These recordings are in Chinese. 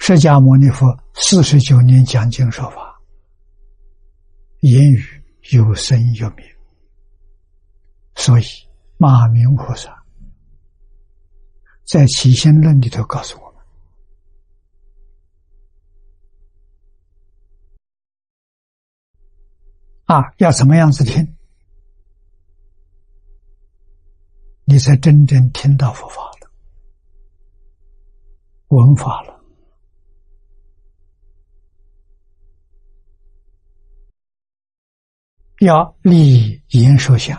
释迦牟尼佛49年讲经说法，言语有声有名，所以马明菩萨在起心论里头告诉我们，要怎么样子听，你才真正听到佛法了，闻法了。要立言说相，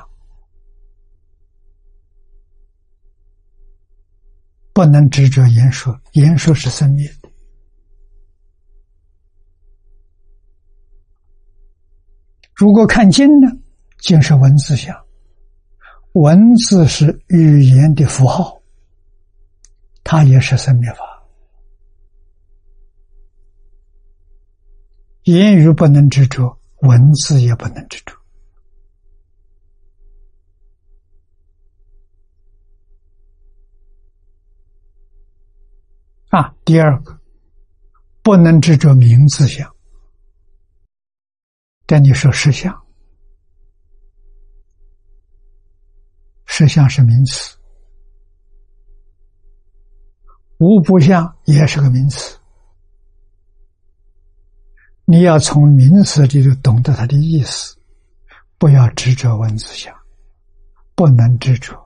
不能执着言说，言说是生灭的。如果看经呢，经是文字相，文字是语言的符号，它也是生灭法。言语不能执着，文字也不能执着。第二个，不能执着名字相。这里说实相，实相是名词，无不相也是个名词。你要从名词里头懂得它的意思，不要执着文字相，不能执着。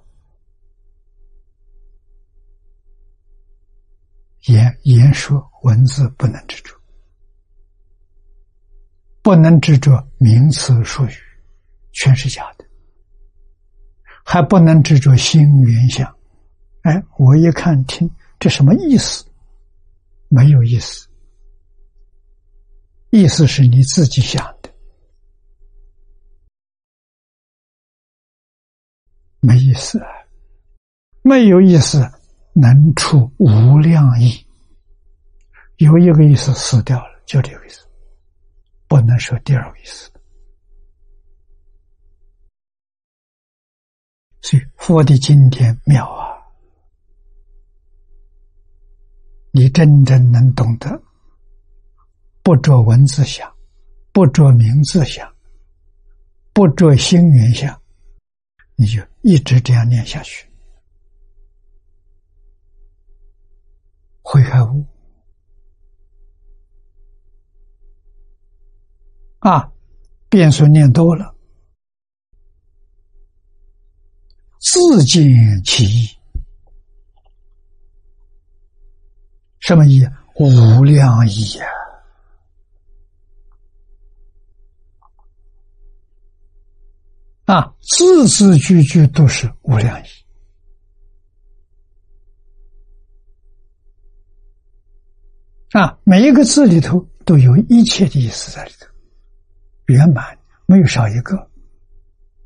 言说文字不能执着，不能执着名词术语，全是假的，还不能执着心缘相。我一看听这什么意思？没有意思，意思是你自己想的，没意思，没有意思，能出无量意。有一个意思死掉了，就这个意思，不能说第二个意思。所以佛的经典妙啊，你真正能懂得，不着文字想，不着名字想，不着心缘想，你就一直这样念下去，会开悟。变数念多了，自见其意。什么意？无量意字字句句都是无量意。每一个字里头都有一切的意思在里头，圆满，没有少一个。